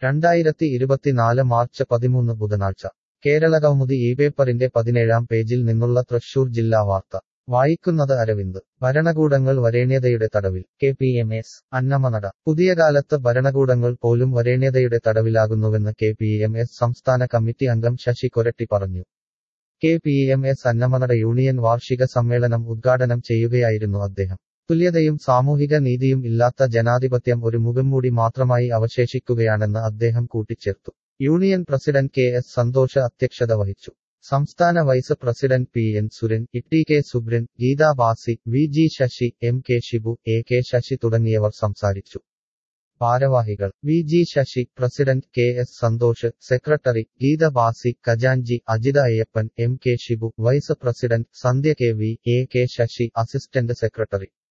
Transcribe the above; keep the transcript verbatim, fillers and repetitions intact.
രണ്ടായിരത്തി ഇരുപത്തിനാല് മാർച്ച് പതിമൂന്ന് ബുധനാഴ്ച കേരളകൗമുദി ഈ പേപ്പറിന്റെ പതിനേഴാം പേജിൽ നിന്നുള്ള തൃശൂർ ജില്ലാ വാർത്ത വായിക്കുന്നത് അരവിന്ദ്. ഭരണകൂടങ്ങൾ വരേണ്യതയുടെ തടവിൽ. K P M S Annamanada. പുതിയ കാലത്ത് ഭരണകൂടങ്ങൾ പോലും വരേണ്യതയുടെ തടവിലാകുന്നുവെന്ന് കെ പി എം എസ് സംസ്ഥാന കമ്മിറ്റി അംഗം ശശി കൊരട്ടി പറഞ്ഞു. K P M S Annamanada union വാർഷിക സമ്മേളനം ഉദ്ഘാടനം ചെയ്യുകയായിരുന്നു അദ്ദേഹം. തുല്യതയും സാമൂഹിക നീതിയും ഇല്ലാത്ത ജനാധിപത്യം ഒരു മുഖംമൂടി മാത്രമായി അവശേഷിക്കുകയാണെന്ന് അദ്ദേഹം കൂട്ടിച്ചേർത്തു. Union president K S Santhosh അധ്യക്ഷത വഹിച്ചു. സംസ്ഥാന vice president P N Suran, T K Subran, Geetha Basi, V G Sasi, M K Shibu, A K Sasi തുടങ്ങിയവർ സംസാരിച്ചു. ഭാരവാഹികൾ: V G Sasi, president K S Santhosh, secretary Geetha Basi, ഖജാൻജി Ajitha Ayyappan, M K Shibu, vice president Sandhya K V, A K Sasi, assistant secretary